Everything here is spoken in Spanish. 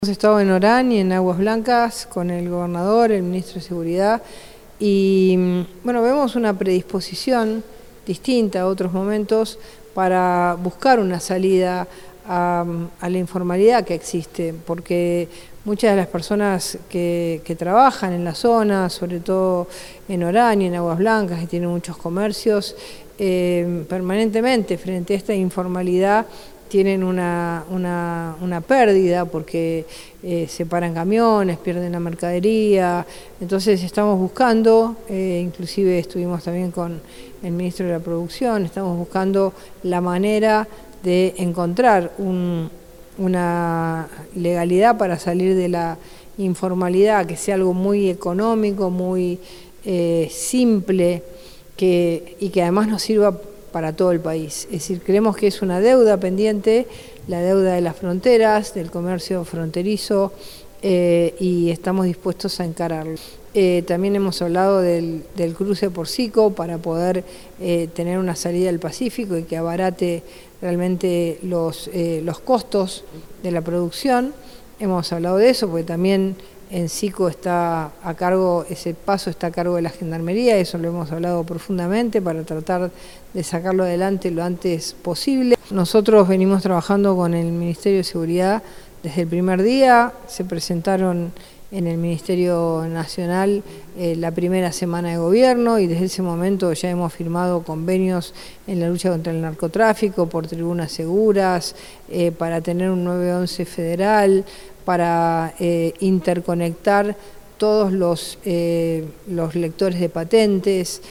Hemos estado en Orán y en Aguas Blancas con el gobernador, el ministro de Seguridad y bueno, vemos una predisposición distinta a otros momentos para buscar una salida a la informalidad que existe, porque muchas de las personas que trabajan en la zona, sobre todo en Orán y en Aguas Blancas, y tienen muchos comercios, permanentemente frente a esta informalidad tienen una pérdida porque se paran camiones, pierden la mercadería. Entonces estamos buscando, inclusive estuvimos también con el ministro de la Producción, estamos buscando la manera de encontrar una legalidad para salir de la informalidad, que sea algo muy económico, muy simple, y que además nos sirva para todo el país. Es decir, creemos que es una deuda pendiente, la deuda de las fronteras, del comercio fronterizo, y estamos dispuestos a encararlo. También hemos hablado del cruce por Sico para poder tener una salida al Pacífico y que abarate realmente los costos de la producción. Hemos hablado de eso porque también en Sico está a cargo, ese paso está a cargo de la Gendarmería, eso lo hemos hablado profundamente para tratar de sacarlo adelante lo antes posible. Nosotros venimos trabajando con el Ministerio de Seguridad desde el primer día, se presentaron en el Ministerio Nacional la primera semana de gobierno y desde ese momento ya hemos firmado convenios en la lucha contra el narcotráfico, por tribunas seguras, para tener un 911 federal, para interconectar todos los lectores de patentes.